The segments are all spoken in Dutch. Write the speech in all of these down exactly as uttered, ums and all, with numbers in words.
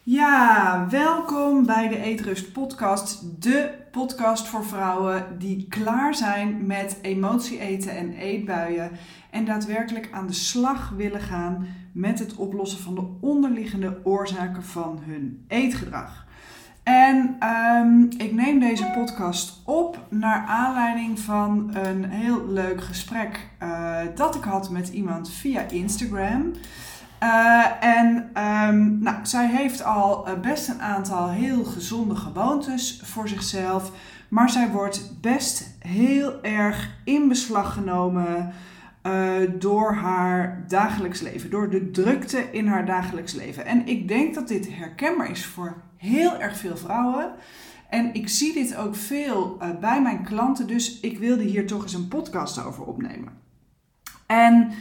Ja, welkom bij de Eetrust podcast. De podcast voor vrouwen die klaar zijn met emotie eten en eetbuien. En daadwerkelijk aan de slag willen gaan met het oplossen van de onderliggende oorzaken van hun eetgedrag. En um, ik neem deze podcast op naar aanleiding van een heel leuk gesprek uh, dat ik had met iemand via Instagram. Uh, en um, nou, zij heeft al uh, best een aantal heel gezonde gewoontes voor zichzelf. Maar zij wordt best heel erg in beslag genomen uh, door haar dagelijks leven. Door de drukte in haar dagelijks leven. En ik denk dat dit herkenbaar is voor heel erg veel vrouwen. En ik zie dit ook veel uh, bij mijn klanten. Dus ik wilde hier toch eens een podcast over opnemen. En...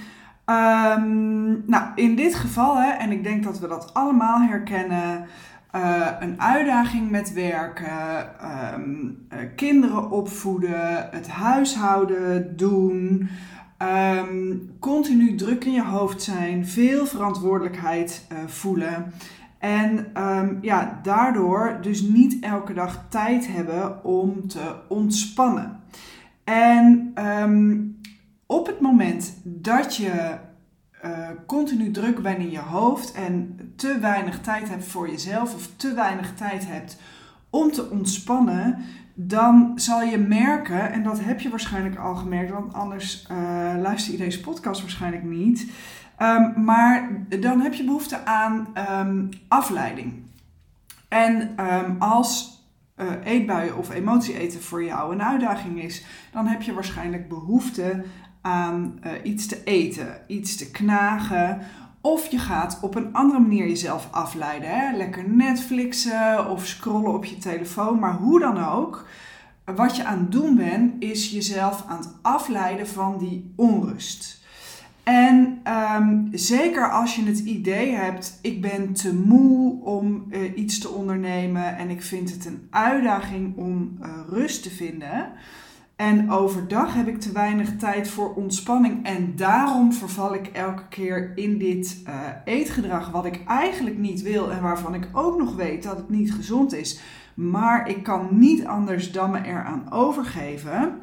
Um, nou, in dit geval, hè, en ik denk dat we dat allemaal herkennen, uh, een uitdaging met werken, um, uh, kinderen opvoeden, het huishouden doen, um, continu druk in je hoofd zijn, veel verantwoordelijkheid uh, voelen en um, ja, daardoor dus niet elke dag tijd hebben om te ontspannen. En um, op het moment dat je uh, continu druk bent in je hoofd en te weinig tijd hebt voor jezelf of te weinig tijd hebt om te ontspannen, dan zal je merken, en dat heb je waarschijnlijk al gemerkt, want anders uh, luister je deze podcast waarschijnlijk niet, um, maar dan heb je behoefte aan um, afleiding. En um, als Uh, eetbuien of emotie eten voor jou een uitdaging is, dan heb je waarschijnlijk behoefte aan uh, iets te eten, iets te knagen. Of je gaat op een andere manier jezelf afleiden. Hè? Lekker Netflixen of scrollen op je telefoon. Maar hoe dan ook, wat je aan het doen bent, is jezelf aan het afleiden van die onrust. En um, zeker als je het idee hebt, ik ben te moe om uh, iets te ondernemen en ik vind het een uitdaging om uh, rust te vinden. En overdag heb ik te weinig tijd voor ontspanning en daarom verval ik elke keer in dit uh, eetgedrag wat ik eigenlijk niet wil en waarvan ik ook nog weet dat het niet gezond is. Maar ik kan niet anders dan me eraan overgeven.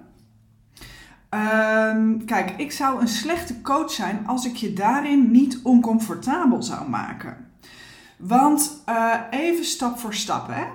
Um, kijk, ik zou een slechte coach zijn als ik je daarin niet oncomfortabel zou maken. Want uh, even stap voor stap, hè.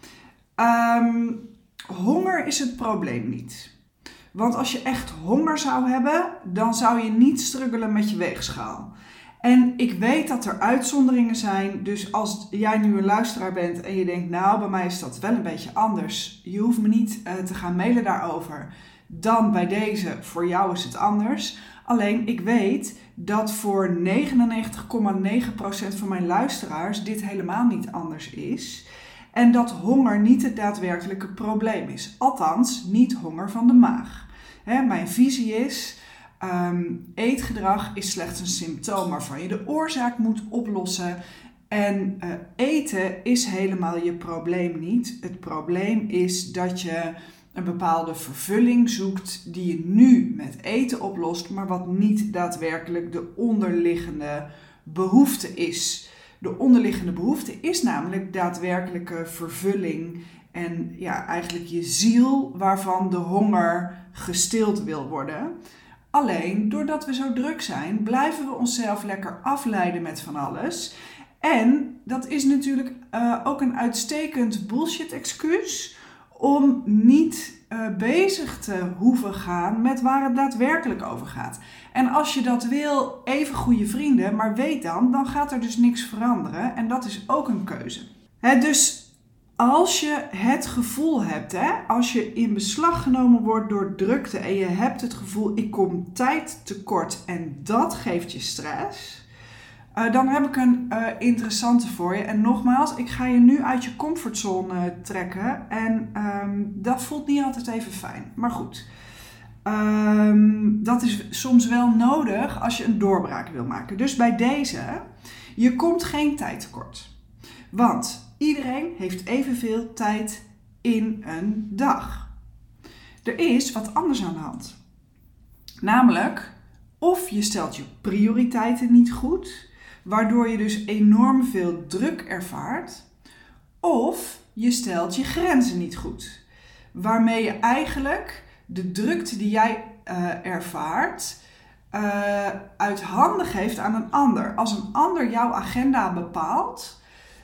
Um, honger is het probleem niet. Want als je echt honger zou hebben, dan zou je niet struggelen met je weegschaal. En ik weet dat er uitzonderingen zijn, dus als jij nu een luisteraar bent en je denkt, nou, bij mij is dat wel een beetje anders. Je hoeft me niet uh, te gaan mailen daarover. Dan bij deze, voor jou is het anders. Alleen ik weet dat voor negenennegentig komma negen procent van mijn luisteraars dit helemaal niet anders is. En dat honger niet het daadwerkelijke probleem is. Althans, niet honger van de maag. Hè, mijn visie is, um, eetgedrag is slechts een symptoom waarvan je de oorzaak moet oplossen. En uh, eten is helemaal je probleem niet. Het probleem is dat je een bepaalde vervulling zoekt die je nu met eten oplost, maar wat niet daadwerkelijk de onderliggende behoefte is. De onderliggende behoefte is namelijk daadwerkelijke vervulling en ja, eigenlijk je ziel waarvan de honger gestild wil worden. Alleen, doordat we zo druk zijn, blijven we onszelf lekker afleiden met van alles. En dat is natuurlijk uh, ook een uitstekend bullshit-excuus om niet uh, bezig te hoeven gaan met waar het daadwerkelijk over gaat. En als je dat wil, even goede vrienden, maar weet dan, dan gaat er dus niks veranderen. En dat is ook een keuze. He, dus als je het gevoel hebt, hè, als je in beslag genomen wordt door drukte en je hebt het gevoel, ik kom tijd tekort en dat geeft je stress, Uh, dan heb ik een uh, interessante voor je. En nogmaals, ik ga je nu uit je comfortzone uh, trekken. En um, dat voelt niet altijd even fijn. Maar goed, um, dat is soms wel nodig als je een doorbraak wil maken. Dus bij deze, je komt geen tijd tekort. Want iedereen heeft evenveel tijd in een dag. Er is wat anders aan de hand. Namelijk, of je stelt je prioriteiten niet goed. waardoor je dus enorm veel druk ervaart. Of je stelt je grenzen niet goed, waarmee je eigenlijk de drukte die jij uh, ervaart uh, uit handen geeft aan een ander. Als een ander jouw agenda bepaalt,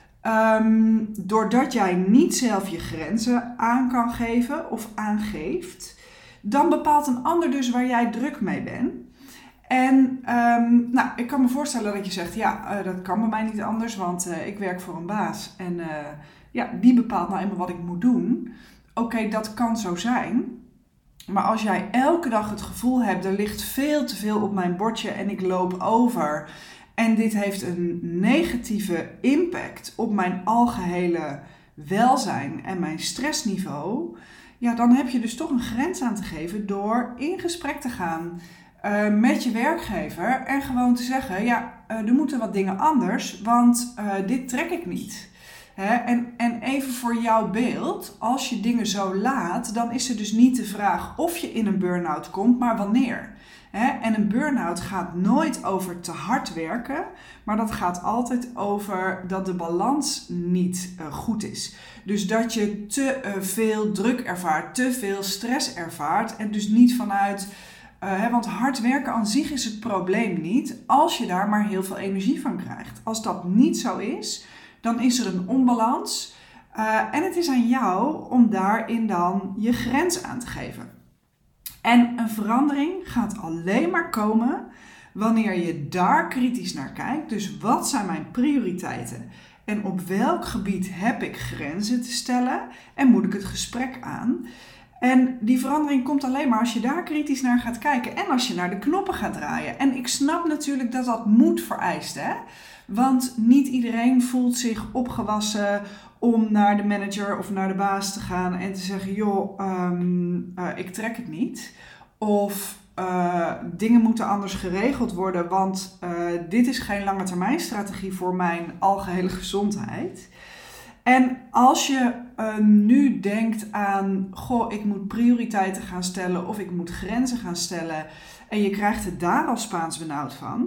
um, doordat jij niet zelf je grenzen aan kan geven of aangeeft, dan bepaalt een ander dus waar jij druk mee bent. En um, nou, ik kan me voorstellen dat je zegt, ja, uh, dat kan bij mij niet anders, want uh, ik werk voor een baas en uh, ja, die bepaalt nou eenmaal wat ik moet doen. Oké, okay, dat kan zo zijn. Maar als jij elke dag het gevoel hebt, er ligt veel te veel op mijn bordje en ik loop over. En dit heeft een negatieve impact op mijn algehele welzijn en mijn stressniveau. Ja, dan heb je dus toch een grens aan te geven door in gesprek te gaan uh, met je werkgever. En gewoon te zeggen, ja, uh, er moeten wat dingen anders, want uh, dit trek ik niet. He, en, en even voor jouw beeld, als je dingen zo laat, dan is er dus niet de vraag of je in een burn-out komt, maar wanneer. He, en een burn-out gaat nooit over te hard werken, maar dat gaat altijd over dat de balans niet uh, goed is. Dus dat je te uh, veel druk ervaart, te veel stress ervaart en dus niet vanuit... Uh, he, want hard werken aan zich is het probleem niet, als je daar maar heel veel energie van krijgt. Als dat niet zo is, dan is er een onbalans uh, en het is aan jou om daarin dan je grens aan te geven. En een verandering gaat alleen maar komen wanneer je daar kritisch naar kijkt. Dus wat zijn mijn prioriteiten? En op welk gebied heb ik grenzen te stellen? En moet ik het gesprek aan? En die verandering komt alleen maar als je daar kritisch naar gaat kijken. En als je naar de knoppen gaat draaien. En ik snap natuurlijk dat dat moed vereist, hè? Want niet iedereen voelt zich opgewassen om naar de manager of naar de baas te gaan en te zeggen, joh, um, uh, ik trek het niet. Of uh, dingen moeten anders geregeld worden, want uh, dit is geen lange termijn strategie voor mijn algehele gezondheid. En als je uh, nu denkt aan, goh, ik moet prioriteiten gaan stellen of ik moet grenzen gaan stellen en je krijgt het daar al Spaans benauwd van,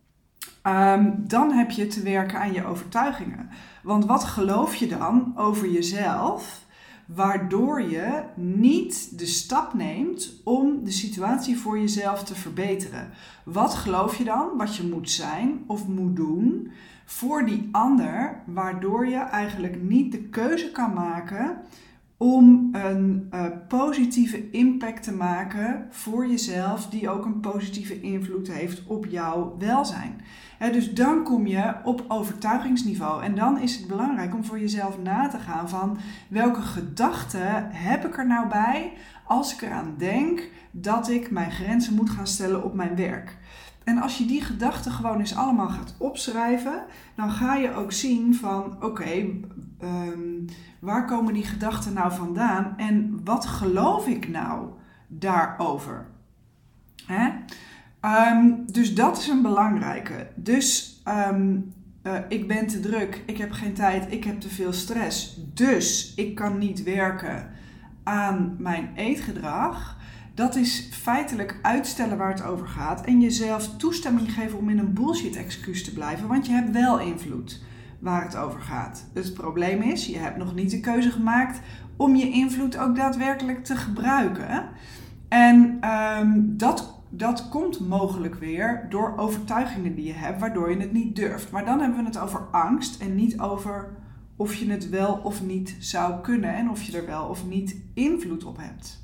um, dan heb je te werken aan je overtuigingen. Want wat geloof je dan over jezelf, waardoor je niet de stap neemt om de situatie voor jezelf te verbeteren? Wat geloof je dan wat je moet zijn of moet doen voor die ander, waardoor je eigenlijk niet de keuze kan maken om een uh, positieve impact te maken voor jezelf, die ook een positieve invloed heeft op jouw welzijn. He, dus dan kom je op overtuigingsniveau en dan is het belangrijk om voor jezelf na te gaan van welke gedachten heb ik er nou bij als ik eraan denk dat ik mijn grenzen moet gaan stellen op mijn werk. En als je die gedachten gewoon eens allemaal gaat opschrijven, dan ga je ook zien van oké, okay, um, waar komen die gedachten nou vandaan en wat geloof ik nou daarover? Hè? Um, dus dat is een belangrijke. Dus um, uh, ik ben te druk, ik heb geen tijd, ik heb te veel stress, dus ik kan niet werken aan mijn eetgedrag. Dat is feitelijk uitstellen waar het over gaat en jezelf toestemming geven om in een bullshit excuus te blijven, want je hebt wel invloed waar het over gaat. Het probleem is, je hebt nog niet de keuze gemaakt om je invloed ook daadwerkelijk te gebruiken. En um, dat, dat komt mogelijk weer door overtuigingen die je hebt, waardoor je het niet durft. Maar dan hebben we het over angst en niet over of je het wel of niet zou kunnen en of je er wel of niet invloed op hebt.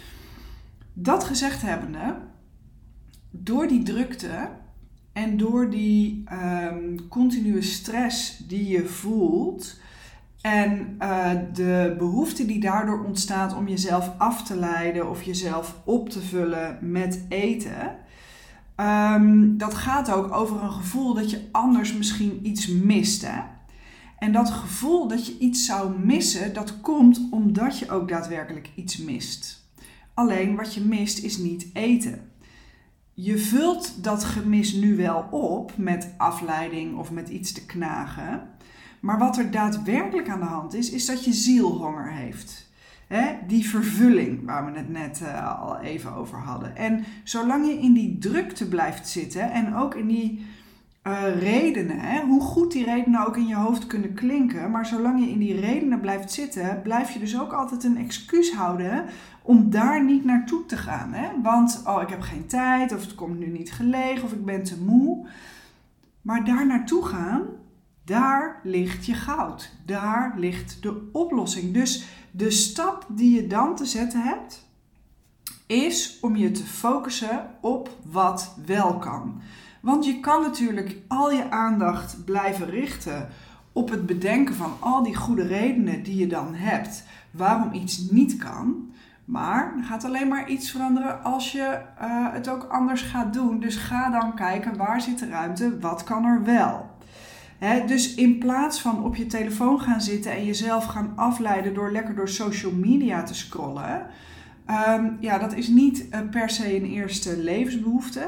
Dat gezegd hebbende, door die drukte en door die um, continue stress die je voelt en uh, de behoefte die daardoor ontstaat om jezelf af te leiden of jezelf op te vullen met eten, um, dat gaat ook over een gevoel dat je anders misschien iets mist, hè? En dat gevoel dat je iets zou missen, dat komt omdat je ook daadwerkelijk iets mist. Alleen wat je mist is niet eten. Je vult dat gemis nu wel op met afleiding of met iets te knagen. Maar wat er daadwerkelijk aan de hand is, is dat je ziel honger heeft. He, die vervulling waar we het net uh, al even over hadden. En zolang je in die drukte blijft zitten en ook in die uh, redenen, hè? Hoe goed die redenen ook in je hoofd kunnen klinken, maar zolang je in die redenen blijft zitten, blijf je dus ook altijd een excuus houden om daar niet naartoe te gaan. Hè? Want, oh, ik heb geen tijd, of het komt nu niet gelegen, of ik ben te moe. Maar daar naartoe gaan, daar ligt je goud. Daar ligt de oplossing. Dus de stap die je dan te zetten hebt, is om je te focussen op wat wel kan. Want je kan natuurlijk al je aandacht blijven richten op het bedenken van al die goede redenen die je dan hebt waarom iets niet kan. Maar er gaat alleen maar iets veranderen als je uh, het ook anders gaat doen. Dus ga dan kijken, waar zit de ruimte, wat kan er wel? He, dus in plaats van op je telefoon gaan zitten en jezelf gaan afleiden door lekker door social media te scrollen. Um, ja, dat is niet uh, per se een eerste levensbehoefte.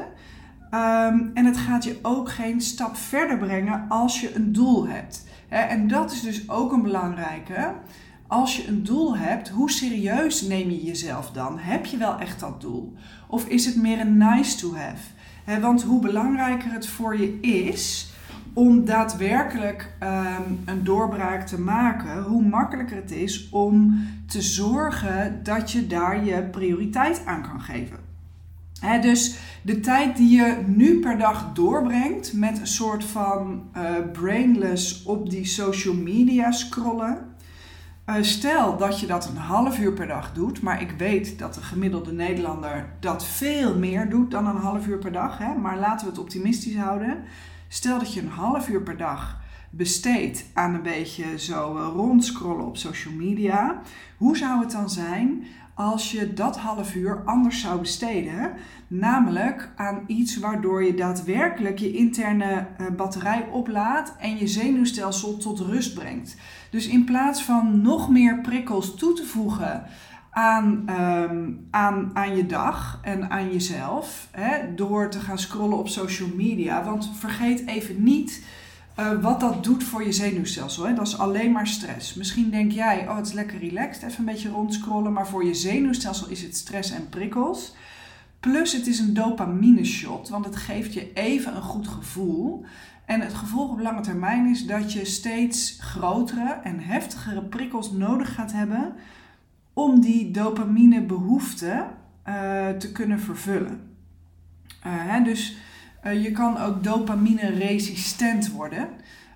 Um, en het gaat je ook geen stap verder brengen als je een doel hebt. He, en dat is dus ook een belangrijke. Als je een doel hebt, hoe serieus neem je jezelf dan? Heb je wel echt dat doel? Of is het meer een nice to have? He, want hoe belangrijker het voor je is om daadwerkelijk um, een doorbraak te maken, hoe makkelijker het is om te zorgen dat je daar je prioriteit aan kan geven. He, dus de tijd die je nu per dag doorbrengt met een soort van uh, brainless op die social media scrollen. Uh, stel dat je dat een half uur per dag doet, maar ik weet dat de gemiddelde Nederlander dat veel meer doet dan een half uur per dag. Hè? Maar laten we het optimistisch houden. Stel dat je een half uur per dag besteedt aan een beetje zo uh, rondscrollen op social media. Hoe zou het dan zijn als je dat half uur anders zou besteden? Namelijk aan iets waardoor je daadwerkelijk je interne uh, batterij oplaadt en je zenuwstelsel tot rust brengt. Dus in plaats van nog meer prikkels toe te voegen aan, um, aan, aan je dag en aan jezelf, hè, door te gaan scrollen op social media. Want vergeet even niet uh, wat dat doet voor je zenuwstelsel. Hè. Dat is alleen maar stress. Misschien denk jij, oh het is lekker relaxed, even een beetje rondscrollen. Maar voor je zenuwstelsel is het stress en prikkels. Plus het is een dopamine shot, want het geeft je even een goed gevoel. En het gevolg op lange termijn is dat je steeds grotere en heftigere prikkels nodig gaat hebben om die dopamine behoefte uh, te kunnen vervullen. Uh, hè, dus uh, je kan ook dopamine resistent worden.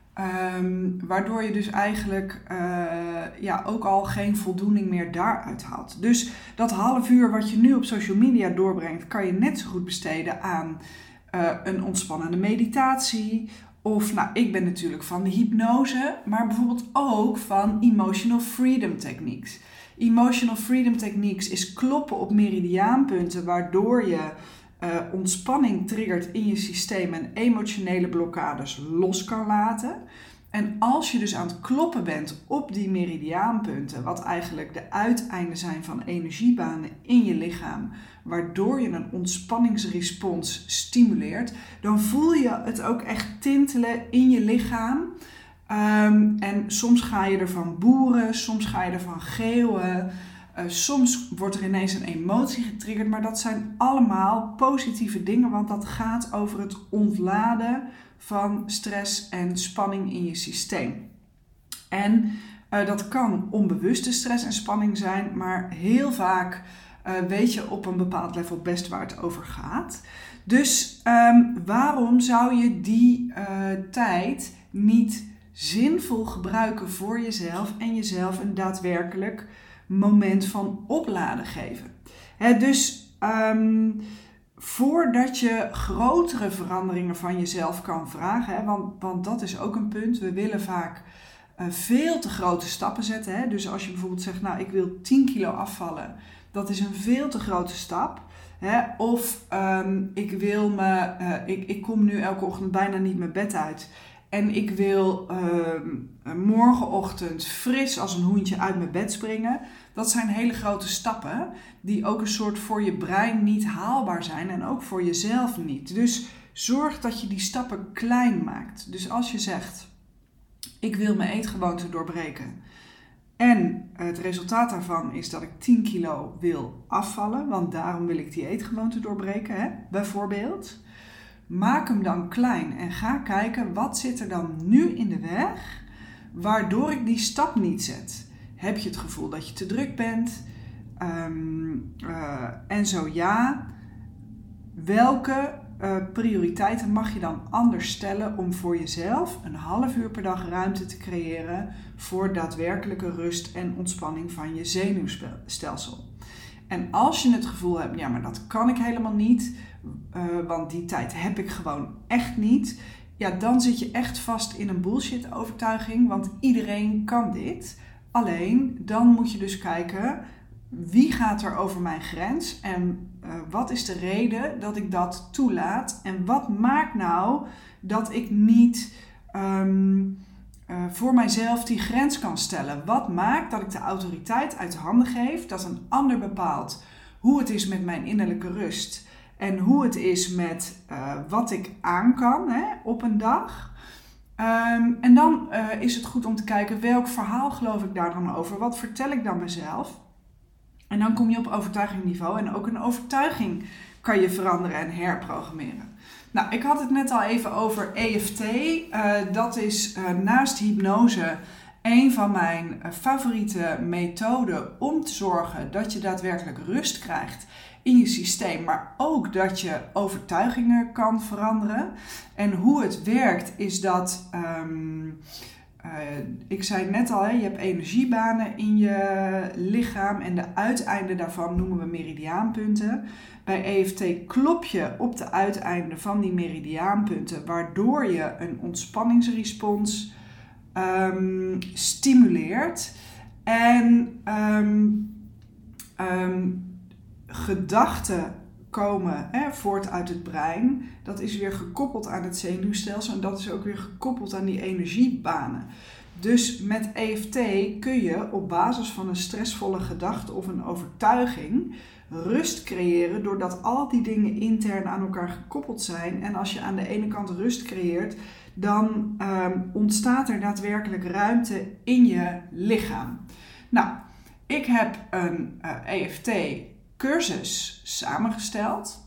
Um, waardoor je dus eigenlijk uh, ja, ook al geen voldoening meer daaruit haalt. Dus dat half uur wat je nu op social media doorbrengt, kan je net zo goed besteden aan uh, een ontspannende meditatie. Of, nou, ik ben natuurlijk van de hypnose, maar bijvoorbeeld ook van emotional freedom techniques. Emotional freedom techniques is kloppen op meridiaanpunten, waardoor je uh, ontspanning triggert in je systeem en emotionele blokkades los kan laten. En als je dus aan het kloppen bent op die meridiaanpunten, wat eigenlijk de uiteinden zijn van energiebanen in je lichaam, waardoor je een ontspanningsrespons stimuleert, dan voel je het ook echt tintelen in je lichaam. Um, en soms ga je ervan boeren, soms ga je ervan geeuwen, uh, soms wordt er ineens een emotie getriggerd, maar dat zijn allemaal positieve dingen, want dat gaat over het ontladen van stress en spanning in je systeem. En uh, dat kan onbewuste stress en spanning zijn, maar heel vaak uh, weet je op een bepaald level best waar het over gaat. Dus um, waarom zou je die uh, tijd niet zinvol gebruiken voor jezelf en jezelf een daadwerkelijk moment van opladen geven? He, dus um, voordat je grotere veranderingen van jezelf kan vragen, hè, want, want dat is ook een punt, we willen vaak uh, veel te grote stappen zetten. Hè? Dus als je bijvoorbeeld zegt, nou ik wil tien kilo afvallen, dat is een veel te grote stap. Hè? Of um, ik wil me, uh, ik, ik kom nu elke ochtend bijna niet mijn bed uit. En ik wil uh, morgenochtend fris als een hoentje uit mijn bed springen. Dat zijn hele grote stappen die ook een soort voor je brein niet haalbaar zijn en ook voor jezelf niet. Dus zorg dat je die stappen klein maakt. Dus als je zegt, ik wil mijn eetgewoonte doorbreken. En het resultaat daarvan is dat ik tien kilo wil afvallen, want daarom wil ik die eetgewoonte doorbreken, hè? Bijvoorbeeld. maak hem dan klein en ga kijken wat zit er dan nu in de weg waardoor ik die stap niet zet. Heb je het gevoel dat je te druk bent? Um, uh, en zo ja, welke uh, prioriteiten mag je dan anders stellen om voor jezelf een half uur per dag ruimte te creëren voor daadwerkelijke rust en ontspanning van je zenuwstelsel? En als je het gevoel hebt, ja, maar dat kan ik helemaal niet, uh, want die tijd heb ik gewoon echt niet. Ja, dan zit je echt vast in een bullshit overtuiging, want iedereen kan dit. Alleen, dan moet je dus kijken, wie gaat er over mijn grens en uh, wat is de reden dat ik dat toelaat? En wat maakt nou dat ik niet um, uh, voor mijzelf die grens kan stellen? Wat maakt dat ik de autoriteit uit de handen geef, dat een ander bepaalt hoe het is met mijn innerlijke rust en hoe het is met uh, wat ik aan kan, hè, op een dag? Um, en dan uh, is het goed om te kijken welk verhaal geloof ik daar dan over? Wat vertel ik dan mezelf? En dan kom je op overtuigingniveau en ook een overtuiging kan je veranderen en herprogrammeren. Nou, ik had het net al even over E F T. Uh, dat is uh, naast hypnose een van mijn uh, favoriete methoden om te zorgen dat je daadwerkelijk rust krijgt in je systeem, maar ook dat je overtuigingen kan veranderen. En hoe het werkt is dat, um, uh, ik zei net al, hè, je hebt energiebanen in je lichaam en de uiteinden daarvan noemen we meridiaanpunten. Bij E F T klop je op de uiteinden van die meridiaanpunten, waardoor je een ontspanningsrespons um, stimuleert. En um, um, gedachten komen hè, voort uit het brein. Dat is weer gekoppeld aan het zenuwstelsel en dat is ook weer gekoppeld aan die energiebanen. Dus met E F T kun je op basis van een stressvolle gedachte of een overtuiging rust creëren doordat al die dingen intern aan elkaar gekoppeld zijn. En als je aan de ene kant rust creëert, dan um, ontstaat er daadwerkelijk ruimte in je lichaam. Nou, ik heb een uh, E F T cursus samengesteld.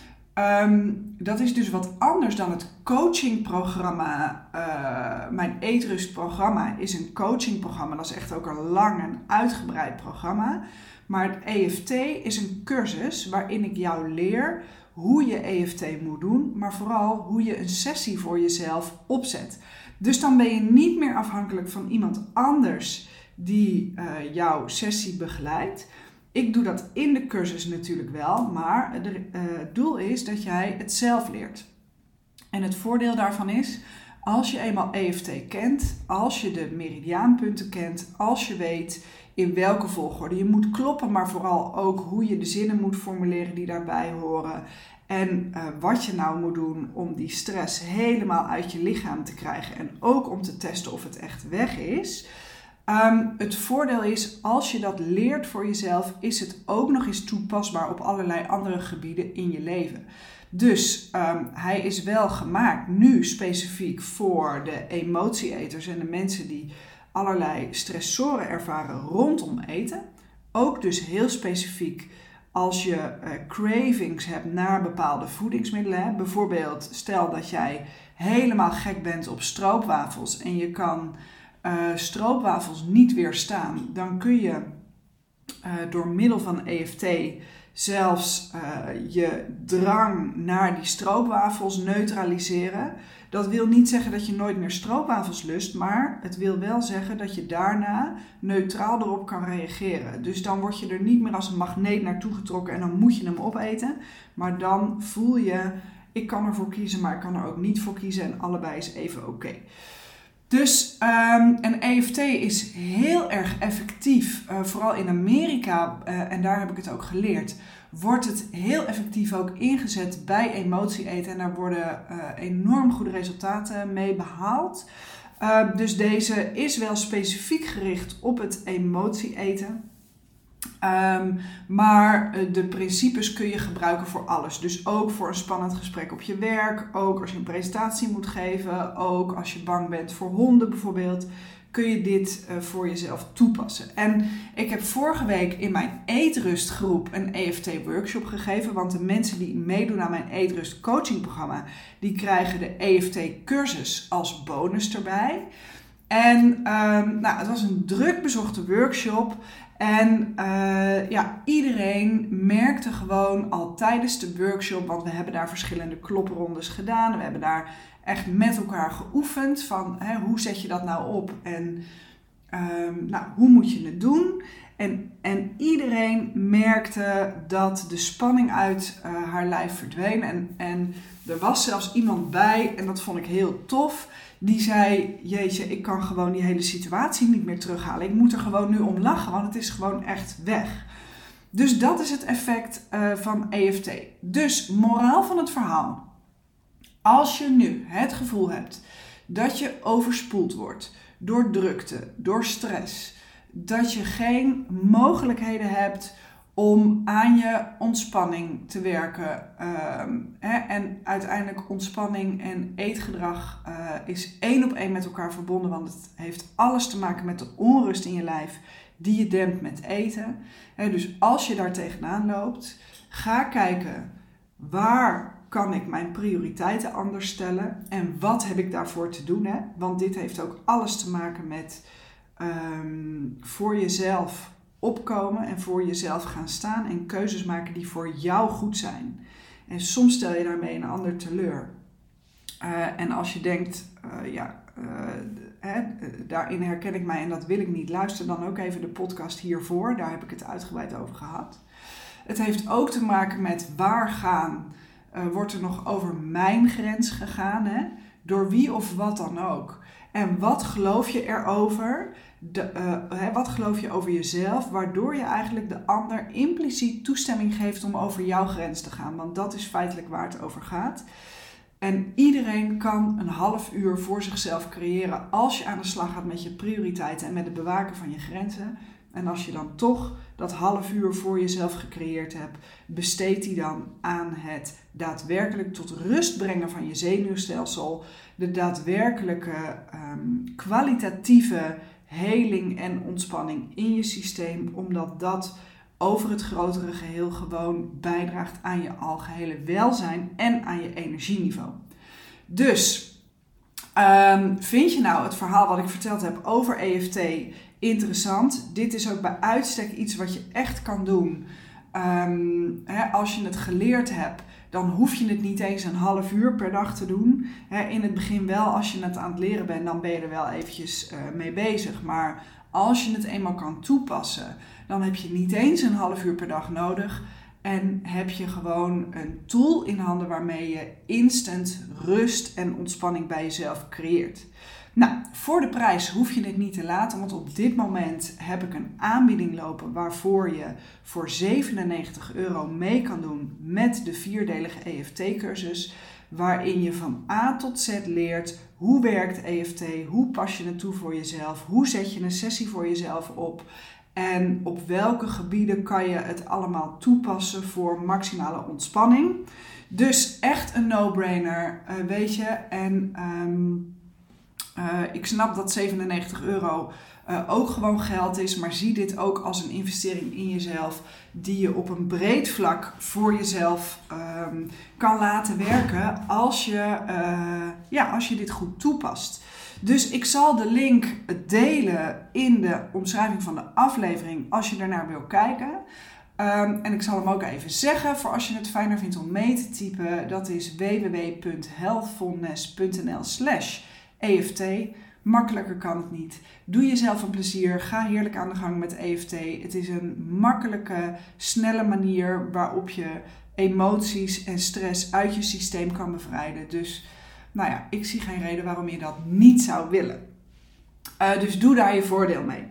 Um, dat is dus wat anders dan het coachingprogramma. Uh, mijn Eetrustprogramma is een coachingprogramma. Dat is echt ook een lang en uitgebreid programma. Maar het E F T is een cursus waarin ik jou leer hoe je E F T moet doen, maar vooral hoe je een sessie voor jezelf opzet. Dus dan ben je niet meer afhankelijk van iemand anders die uh, jouw sessie begeleidt. Ik doe dat in de cursus natuurlijk wel, maar het uh, doel is dat jij het zelf leert. En het voordeel daarvan is, als je eenmaal E F T kent, als je de meridiaanpunten kent, als je weet in welke volgorde je moet kloppen, maar vooral ook hoe je de zinnen moet formuleren die daarbij horen. En uh, wat je nou moet doen om die stress helemaal uit je lichaam te krijgen en ook om te testen of het echt weg is. Um, het voordeel is, als je dat leert voor jezelf, is het ook nog eens toepasbaar op allerlei andere gebieden in je leven. Dus um, hij is wel gemaakt nu specifiek voor de emotieeters en de mensen die allerlei stressoren ervaren rondom eten. Ook dus heel specifiek als je uh, cravings hebt naar bepaalde voedingsmiddelen. Hè. Bijvoorbeeld stel dat jij helemaal gek bent op stroopwafels en je kan uh, stroopwafels niet weerstaan. Dan kun je uh, door middel van E F T zelfs uh, je drang naar die stroopwafels neutraliseren. Dat wil niet zeggen dat je nooit meer stroopwafels lust, maar het wil wel zeggen dat je daarna neutraal erop kan reageren. Dus dan word je er niet meer als een magneet naartoe getrokken en dan moet je hem opeten. Maar dan voel je, ik kan ervoor kiezen, maar ik kan er ook niet voor kiezen en allebei is even oké. Okay. Dus um, een E F T is heel erg effectief, uh, vooral in Amerika, uh, en daar heb ik het ook geleerd, wordt het heel effectief ook ingezet bij emotie eten en daar worden uh, enorm goede resultaten mee behaald. Uh, dus deze is wel specifiek gericht op het emotie eten. Um, maar uh, de principes kun je gebruiken voor alles. Dus ook voor een spannend gesprek op je werk, ook als je een presentatie moet geven, ook als je bang bent voor honden bijvoorbeeld, kun je dit uh, voor jezelf toepassen. En ik heb vorige week in mijn Eetrustgroep een E F T-workshop gegeven. Want de mensen die meedoen aan mijn Eetrust coachingprogramma, die krijgen de E F T-cursus als bonus erbij. En um, nou, het was een druk bezochte workshop. En uh, ja, iedereen merkte gewoon al tijdens de workshop, want we hebben daar verschillende kloprondes gedaan. We hebben daar echt met elkaar geoefend van hè, hoe zet je dat nou op en um, nou, hoe moet je het doen. En, en iedereen merkte dat de spanning uit uh, haar lijf verdween. En, en er was zelfs iemand bij, en dat vond ik heel tof, die zei, jeetje, ik kan gewoon die hele situatie niet meer terughalen. Ik moet er gewoon nu om lachen, want het is gewoon echt weg. Dus dat is het effect uh, van E F T. Dus, moraal van het verhaal. Als je nu het gevoel hebt dat je overspoeld wordt door drukte, door stress, dat je geen mogelijkheden hebt om aan je ontspanning te werken. Um, hè, en uiteindelijk ontspanning en eetgedrag uh, is één op één met elkaar verbonden. Want het heeft alles te maken met de onrust in je lijf die je dempt met eten. Hè, dus als je daar tegenaan loopt, ga kijken waar kan ik mijn prioriteiten anders stellen. En wat heb ik daarvoor te doen. Hè? Want dit heeft ook alles te maken met um, voor jezelf opkomen en voor jezelf gaan staan en keuzes maken die voor jou goed zijn. En soms stel je daarmee een ander teleur. Uh, en als je denkt, uh, ja, uh, hè, daarin herken ik mij en dat wil ik niet, luister dan ook even de podcast hiervoor. Daar heb ik het uitgebreid over gehad. Het heeft ook te maken met waar gaan, uh, wordt er nog over mijn grens gegaan, hè? Door wie of wat dan ook. En wat geloof je erover? De, uh, hè, wat geloof je over jezelf, waardoor je eigenlijk de ander impliciet toestemming geeft om over jouw grens te gaan. Want dat is feitelijk waar het over gaat. En iedereen kan een half uur voor zichzelf creëren als je aan de slag gaat met je prioriteiten en met het bewaken van je grenzen. En als je dan toch dat half uur voor jezelf gecreëerd hebt, besteed die dan aan het daadwerkelijk tot rust brengen van je zenuwstelsel. De daadwerkelijke um, kwalitatieve heling en ontspanning in je systeem, omdat dat over het grotere geheel gewoon bijdraagt aan je algehele welzijn en aan je energieniveau. Dus, um, vind je nou het verhaal wat ik verteld heb over E F T interessant? Dit is ook bij uitstek iets wat je echt kan doen. Um, hè, als je het geleerd hebt, dan hoef je het niet eens een half uur per dag te doen. Hè, in het begin wel, als je het aan het leren bent, dan ben je er wel eventjes uh, mee bezig. Maar als je het eenmaal kan toepassen, dan heb je niet eens een half uur per dag nodig. En heb je gewoon een tool in handen waarmee je instant rust en ontspanning bij jezelf creëert. Nou, voor de prijs hoef je het niet te laten, want op dit moment heb ik een aanbieding lopen waarvoor je voor zevenennegentig euro mee kan doen met de vierdelige E F T-cursus, waarin je van A tot Z leert hoe werkt E F T, hoe pas je het toe voor jezelf, hoe zet je een sessie voor jezelf op en op welke gebieden kan je het allemaal toepassen voor maximale ontspanning. Dus echt een no-brainer, uh, weet je. En um, Uh, ik snap dat zevenennegentig euro uh, ook gewoon geld is, maar zie dit ook als een investering in jezelf die je op een breed vlak voor jezelf um, kan laten werken als je, uh, ja, als je dit goed toepast. Dus ik zal de link delen in de omschrijving van de aflevering als je daarnaar wil kijken. Um, en ik zal hem ook even zeggen, voor als je het fijner vindt om mee te typen, dat is w w w punt healthfulness punt n l slash E F T. Makkelijker kan het niet. Doe jezelf een plezier. Ga heerlijk aan de gang met E F T. Het is een makkelijke, snelle manier waarop je emoties en stress uit je systeem kan bevrijden. Dus, nou ja, ik zie geen reden waarom je dat niet zou willen. Uh, dus doe daar je voordeel mee.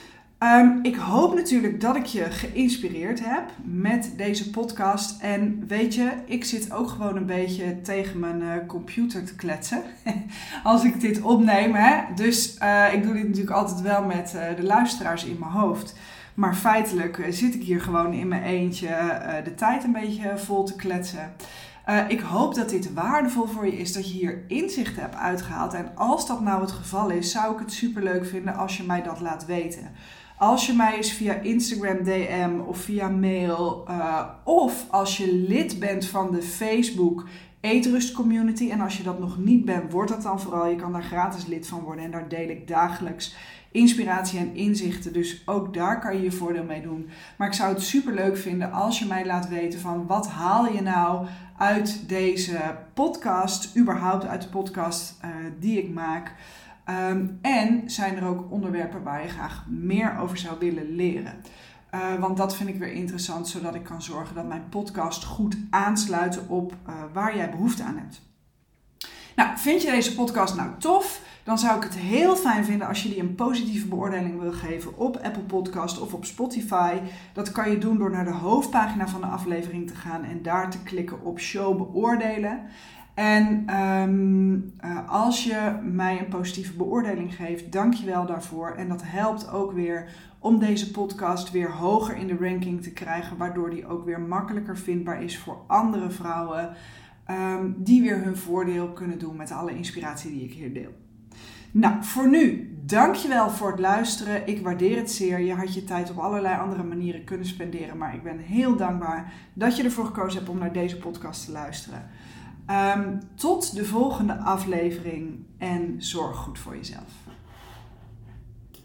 Um, ik hoop natuurlijk dat ik je geïnspireerd heb met deze podcast. En weet je, ik zit ook gewoon een beetje tegen mijn uh, computer te kletsen als ik dit opneem. Hè? Dus uh, ik doe dit natuurlijk altijd wel met uh, de luisteraars in mijn hoofd. Maar feitelijk uh, zit ik hier gewoon in mijn eentje uh, de tijd een beetje vol te kletsen. Uh, ik hoop dat dit waardevol voor je is, dat je hier inzichten hebt uitgehaald. En als dat nou het geval is, zou ik het superleuk vinden als je mij dat laat weten. Als je mij eens via Instagram D M of via mail uh, of als je lid bent van de Facebook Eetrust Community. En als je dat nog niet bent, word dat dan vooral. Je kan daar gratis lid van worden en daar deel ik dagelijks inspiratie en inzichten. Dus ook daar kan je je voordeel mee doen. Maar ik zou het super leuk vinden als je mij laat weten van wat haal je nou uit deze podcast, überhaupt uit de podcast uh, die ik maak. Um, en zijn er ook onderwerpen waar je graag meer over zou willen leren. Uh, want dat vind ik weer interessant, zodat ik kan zorgen dat mijn podcast goed aansluit op uh, waar jij behoefte aan hebt. Nou, vind je deze podcast nou tof? Dan zou ik het heel fijn vinden als je die een positieve beoordeling wil geven op Apple Podcast of op Spotify. Dat kan je doen door naar de hoofdpagina van de aflevering te gaan en daar te klikken op show beoordelen. En um, uh, als je mij een positieve beoordeling geeft, dank je wel daarvoor. En dat helpt ook weer om deze podcast weer hoger in de ranking te krijgen, waardoor die ook weer makkelijker vindbaar is voor andere vrouwen um, die weer hun voordeel kunnen doen met alle inspiratie die ik hier deel. Nou, voor nu, dankjewel voor het luisteren. Ik waardeer het zeer. Je had je tijd op allerlei andere manieren kunnen spenderen, maar ik ben heel dankbaar dat je ervoor gekozen hebt om naar deze podcast te luisteren. Um, tot de volgende aflevering en zorg goed voor jezelf.